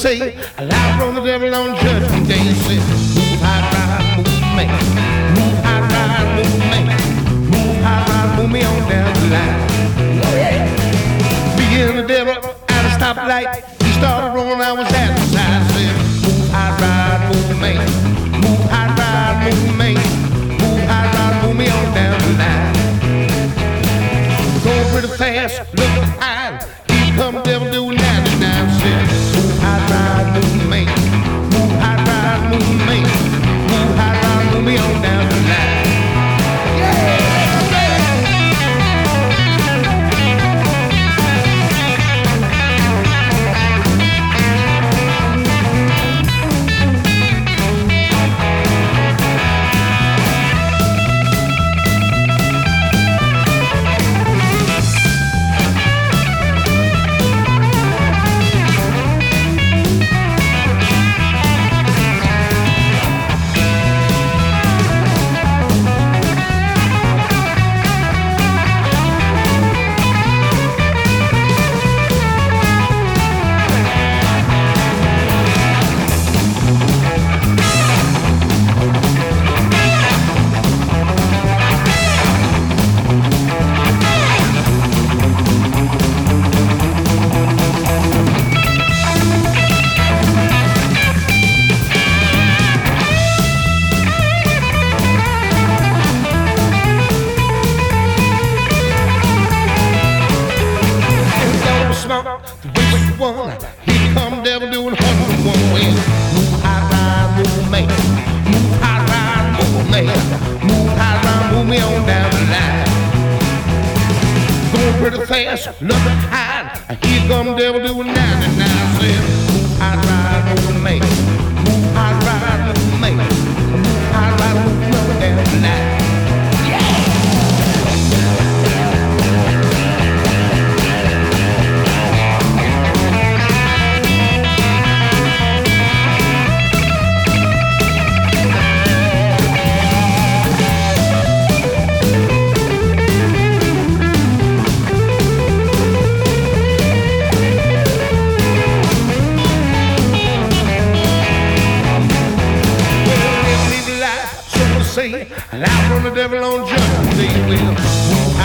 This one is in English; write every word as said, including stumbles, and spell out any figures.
say, loud from the devil on judgment day. Say, move high, ride, move man. Move high, ride, move man. Move high, ride, move me on down the line. Me and the devil at a stoplight. He started rolling, I was at the side. Said, move high, ride, move man. Move high, ride, move man. Move high, ride, move me on down the line. Going pretty fast, looking high. Here come devil doing ninety-nine. Said, move high, ride, move man. Move high, ride, move man. Move high, ride, move me on down the line. The way you want, here come devil doing hundred and one ways. Move high, ride, move man. Move high, ride, move man. Move high, ride, move me on down the line. Going pretty fast, looking high. Here come devil doing ninety-nine. Said, move high, ride, move man. Move high, ride, move man. Move high, ride, move me on down the line. Say, loud from the devil on judgment day. Well,